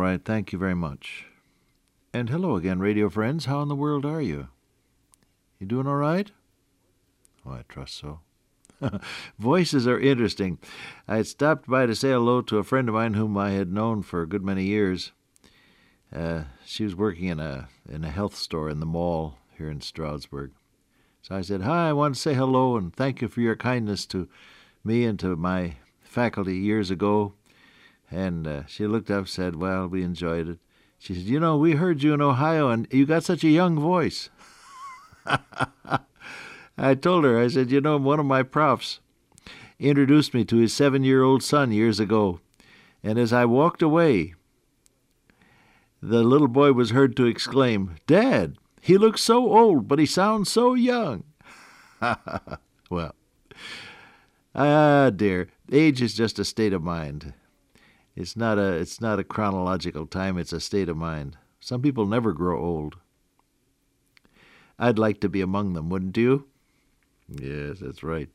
right. Thank you very much. And hello again, radio friends. How in the world are you? You doing all right? Oh, I trust so. Voices are interesting. I had stopped by to say hello to a friend of mine whom I had known for a good many years. She was working in a health store in the mall here in Stroudsburg. So I said, "Hi, I want to say hello and thank you for your kindness to me and to my faculty years ago." And she looked up and said, "Well, we enjoyed it." She said, "You know, we heard you in Ohio and you got such a young voice." I told her, I said, "You know, one of my profs introduced me to his 7-year-old son years ago. And as I walked away, the little boy was heard to exclaim, 'Dad, he looks so old, but he sounds so young.'" Well, dear, age is just a state of mind. It's not a chronological time, it's a state of mind. Some people never grow old. I'd like to be among them, wouldn't you? Yes, that's right.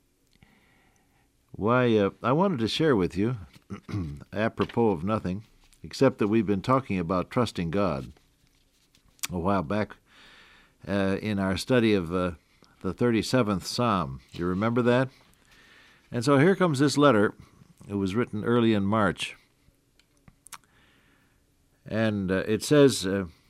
Why, I wanted to share with you, apropos of nothing, except that we've been talking about trusting God a while back in our study of the 37th Psalm. Do you remember that? And so here comes this letter. It was written early in March. And it says,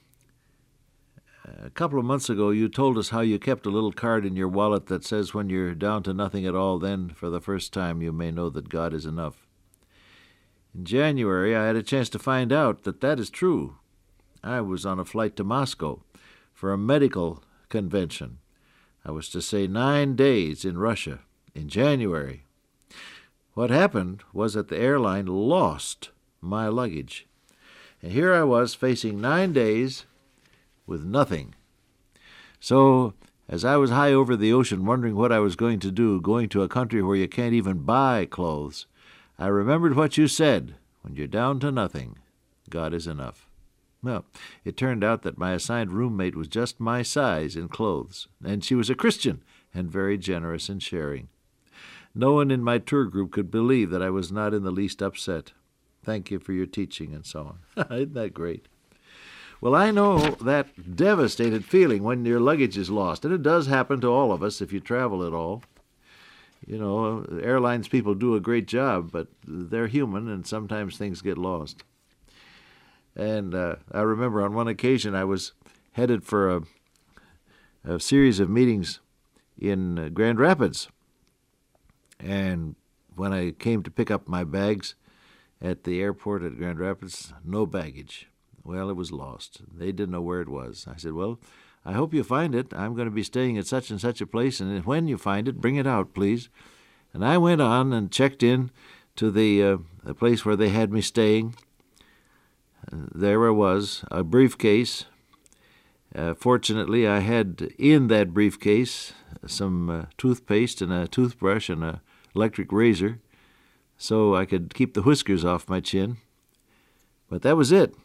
a couple of months ago you told us how you kept a little card in your wallet that says when you're down to nothing at all, then for the first time you may know that God is enough. In January I had a chance to find out that that is true. I was on a flight to Moscow for a medical convention. I was to stay 9 days in Russia in January. What happened was that the airline lost my luggage. And here I was facing 9 days with nothing. So, as I was high over the ocean wondering what I was going to do, going to a country where you can't even buy clothes, I remembered what you said, when you're down to nothing, God is enough. Well, it turned out that my assigned roommate was just my size in clothes, and she was a Christian and very generous in sharing. No one in my tour group could believe that I was not in the least upset. Thank you for your teaching, and so on. Isn't that great? Well, I know that devastated feeling when your luggage is lost, and it does happen to all of us if you travel at all. You know, airlines people do a great job, but they're human, and sometimes things get lost. And I remember on one occasion I was headed for a series of meetings in Grand Rapids. And when I came to pick up my bags at the airport at Grand Rapids, no baggage. Well, it was lost. They didn't know where it was. I said, "Well, I hope you find it. I'm going to be staying at such and such a place, and when you find it, bring it out, please." And I went on and checked in to the place where they had me staying. There I was, a briefcase. Fortunately, I had in that briefcase some toothpaste and a toothbrush and an electric razor, so I could keep the whiskers off my chin. But that was it.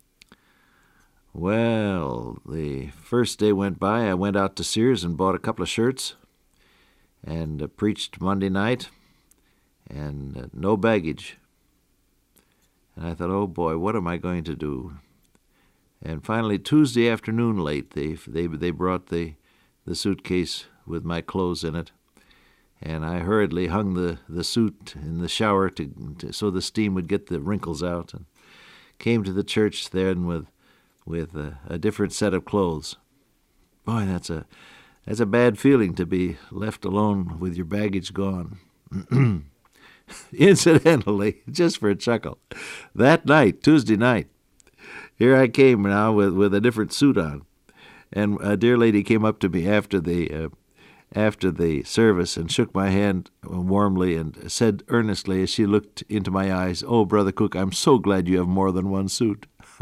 Well, the first day went by. I went out to Sears and bought a couple of shirts and preached Monday night, and no baggage. And I thought, oh boy, what am I going to do? And finally, Tuesday afternoon late, they brought the suitcase with my clothes in it, and I hurriedly hung the suit in the shower so the steam would get the wrinkles out, and came to the church then with a different set of clothes. Boy, that's a bad feeling to be left alone with your baggage gone. Incidentally, just for a chuckle, that night, Tuesday night, here I came now with a different suit on, and a dear lady came up to me after the service and shook my hand warmly and said earnestly as she looked into my eyes, "Oh, Brother Cook, I'm so glad you have more than one suit."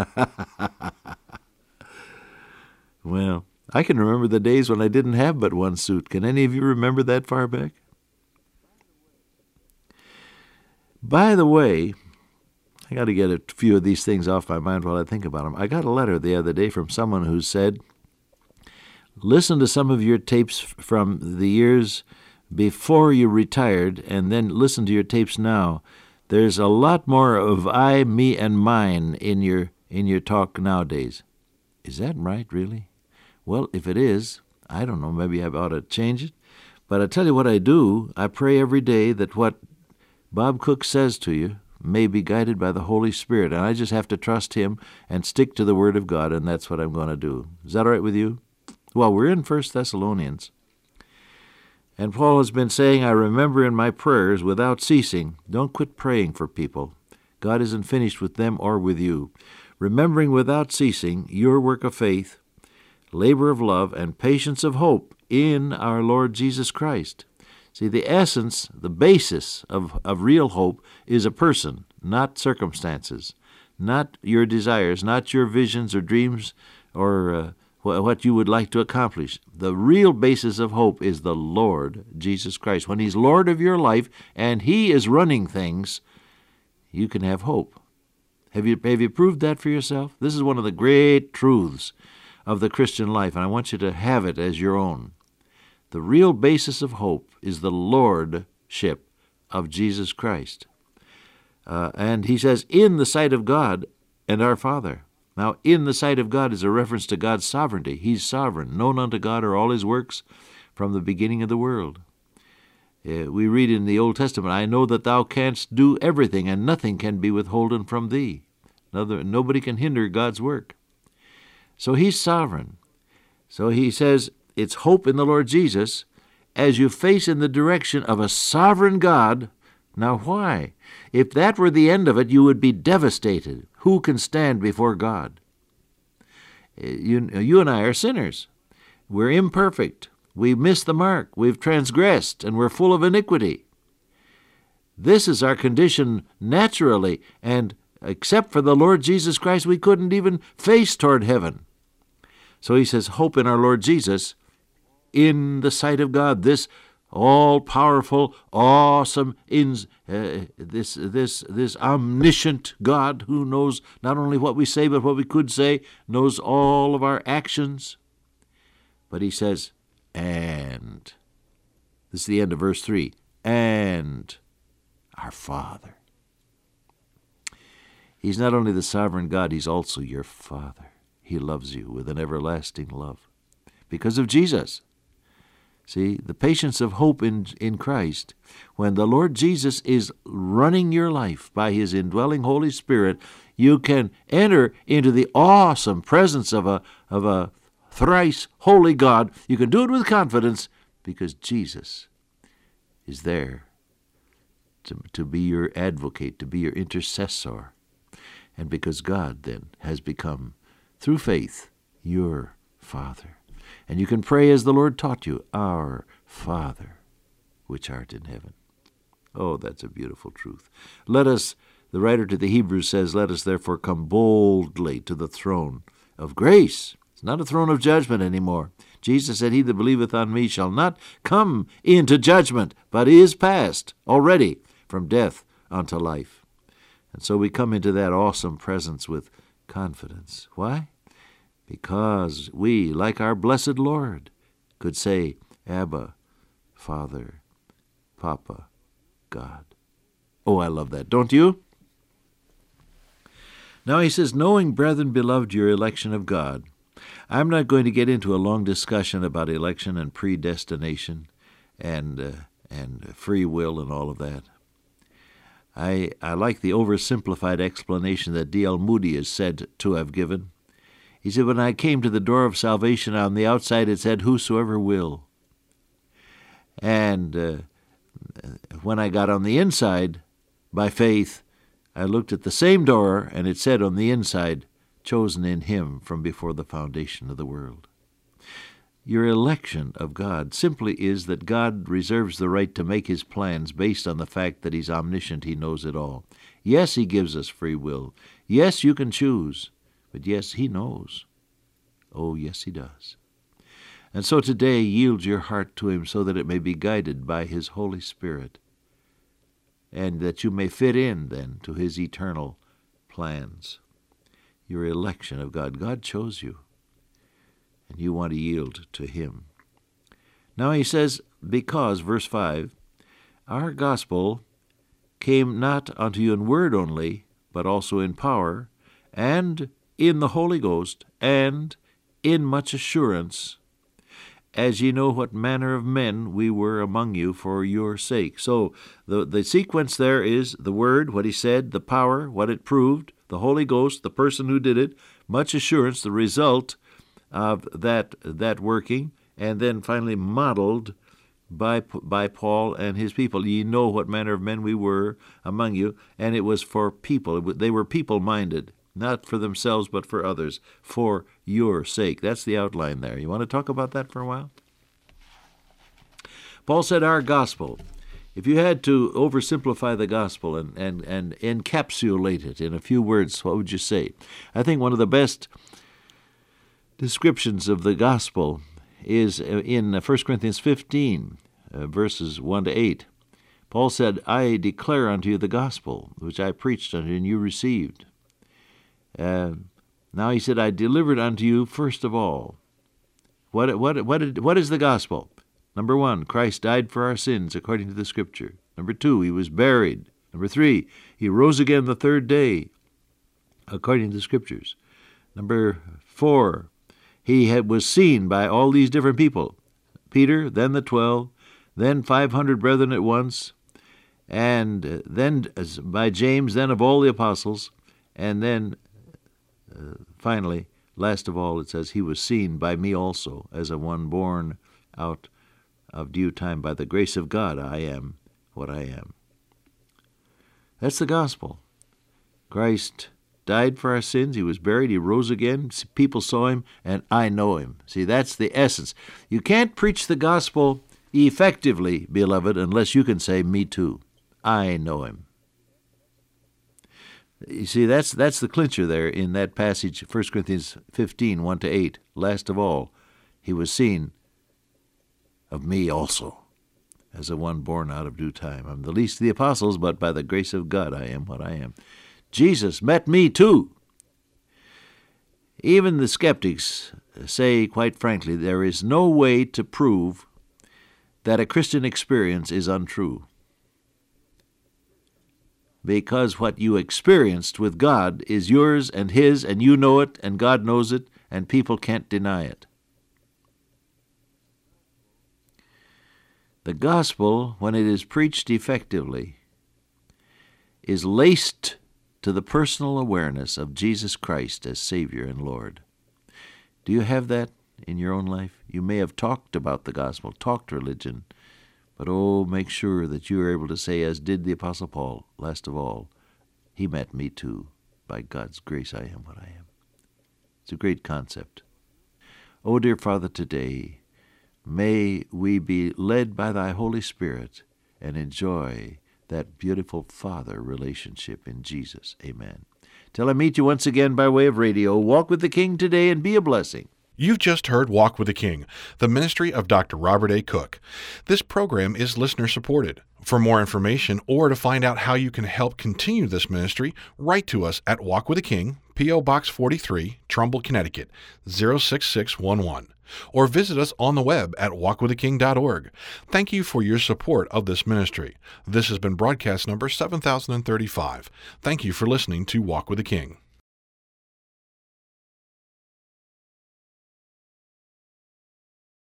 Well, I can remember the days when I didn't have but one suit. Can any of you remember that far back? By the way, I got to get a few of these things off my mind while I think about them. I got a letter the other day from someone who said, "Listen to some of your tapes from the years before you retired, and then listen to your tapes now. There's a lot more of I, me, and mine in your talk nowadays. Is that right, really? Well, if it is, I don't know, maybe I ought to change it. But I tell you what I do. I pray every day that what Bob Cook says to you may be guided by the Holy Spirit, and I just have to trust him and stick to the Word of God, and that's what I'm going to do. Is that all right with you? Well, we're in 1 Thessalonians. And Paul has been saying, I remember in my prayers without ceasing. Don't quit praying for people. God isn't finished with them or with you. Remembering without ceasing your work of faith, labor of love, and patience of hope in our Lord Jesus Christ. See, the essence, the basis of real hope is a person, not circumstances, not your desires, not your visions or dreams or what you would like to accomplish. The real basis of hope is the Lord Jesus Christ. When He's Lord of your life and He is running things, you can have hope. Have you proved that for yourself? This is one of the great truths of the Christian life, and I want you to have it as your own. The real basis of hope is the lordship of Jesus Christ. And he says, in the sight of God and our Father. Now, in the sight of God is a reference to God's sovereignty. He's sovereign. Known unto God are all His works from the beginning of the world. We read in the Old Testament, I know that thou canst do everything, and nothing can be withholden from thee. Nobody can hinder God's work. So He's sovereign. So he says, it's hope in the Lord Jesus as you face in the direction of a sovereign God. Now why? If that were the end of it, you would be devastated. Who can stand before God? You and I are sinners. We're imperfect. We miss the mark. We've transgressed, and we're full of iniquity. This is our condition naturally, and except for the Lord Jesus Christ, we couldn't even face toward heaven. So he says, hope in our Lord Jesus in the sight of God, this all-powerful, awesome, this omniscient God who knows not only what we say but what we could say, knows all of our actions. But he says, and, this is the end of verse 3, and our Father. He's not only the sovereign God, He's also your Father. He loves you with an everlasting love because of Jesus. See, the patience of hope in Christ, when the Lord Jesus is running your life by His indwelling Holy Spirit, you can enter into the awesome presence of a thrice holy God. You can do it with confidence because Jesus is there to be your advocate, to be your intercessor, and because God then has become, through faith, your Father. And you can pray as the Lord taught you, Our Father, which art in heaven. Oh, that's a beautiful truth. Let us, the writer to the Hebrews says, let us therefore come boldly to the throne of grace. It's not a throne of judgment anymore. Jesus said, He that believeth on me shall not come into judgment, but is passed already from death unto life. And so we come into that awesome presence with confidence. Why? Because we, like our blessed Lord, could say, Abba, Father, Papa, God. Oh, I love that, don't you? Now he says, knowing, brethren, beloved, your election of God. I'm not going to get into a long discussion about election and predestination and free will and all of that. I like the oversimplified explanation that D.L. Moody is said to have given. He said, when I came to the door of salvation, on the outside it said, whosoever will. And when I got on the inside, by faith, I looked at the same door, and it said on the inside, chosen in Him from before the foundation of the world. Your election of God simply is that God reserves the right to make His plans based on the fact that He's omniscient, He knows it all. Yes, He gives us free will. Yes, you can choose. But yes, He knows. Oh, yes, He does. And so today, yield your heart to Him so that it may be guided by His Holy Spirit, and that you may fit in, then, to His eternal plans. Your election of God. God chose you, and you want to yield to Him. Now he says, because, verse 5, our gospel came not unto you in word only, but also in power, and in the Holy Ghost, and in much assurance, as ye know what manner of men we were among you for your sake. So the sequence there is the Word, what he said, the power, what it proved, the Holy Ghost, the person who did it, much assurance, the result of that working, and then finally modeled by Paul and his people. Ye know what manner of men we were among you, and it was for people. They were people-minded, not for themselves, but for others, for your sake. That's the outline there. You want to talk about that for a while? Paul said our gospel. If you had to oversimplify the gospel and encapsulate it in a few words, what would you say? I think one of the best descriptions of the gospel is in 1 Corinthians 15, verses 1 to 8. Paul said, I declare unto you the gospel, which I preached unto you, and you received. Now he said, I delivered unto you first of all. What is the gospel? Number 1, Christ died for our sins according to the Scripture. Number 2, he was buried. Number 3, he rose again the third day according to the Scriptures. Number 4, he was seen by all these different people. Peter, then the 12, then 500 brethren at once, and then by James, then of all the apostles, and then finally, last of all, it says, he was seen by me also, as a one born out of due time. By the grace of God, I am what I am. That's the gospel. Christ died for our sins. He was buried. He rose again. People saw him, and I know him. See, that's the essence. You can't preach the gospel effectively, beloved, unless you can say, me too. I know him. You see, that's the clincher there in that passage, 1 Corinthians 15, 1 to 8. Last of all, he was seen of me also, as a one born out of due time. I'm the least of the apostles, but by the grace of God I am what I am. Jesus met me too. Even the skeptics say, quite frankly, there is no way to prove that a Christian experience is untrue, because what you experienced with God is yours and his, and you know it, and God knows it, and people can't deny it. The gospel, when it is preached effectively, is laced to the personal awareness of Jesus Christ as Savior and Lord. Do you have that in your own life? You may have talked about the gospel, talked religion, but make sure that you are able to say, as did the Apostle Paul, last of all, he met me too. By God's grace I am what I am. It's a great concept. Oh, dear Father, today, may we be led by thy Holy Spirit and enjoy that beautiful Father relationship in Jesus. Amen. Till I meet you once again by way of radio, walk with the King today and be a blessing. You've just heard Walk with the King, the ministry of Dr. Robert A. Cook. This program is listener-supported. For more information or to find out how you can help continue this ministry, write to us at Walk with the King, P.O. Box 43, Trumbull, Connecticut, 06611. Or visit us on the web at walkwiththeking.org. Thank you for your support of this ministry. This has been broadcast number 7035. Thank you for listening to Walk with the King.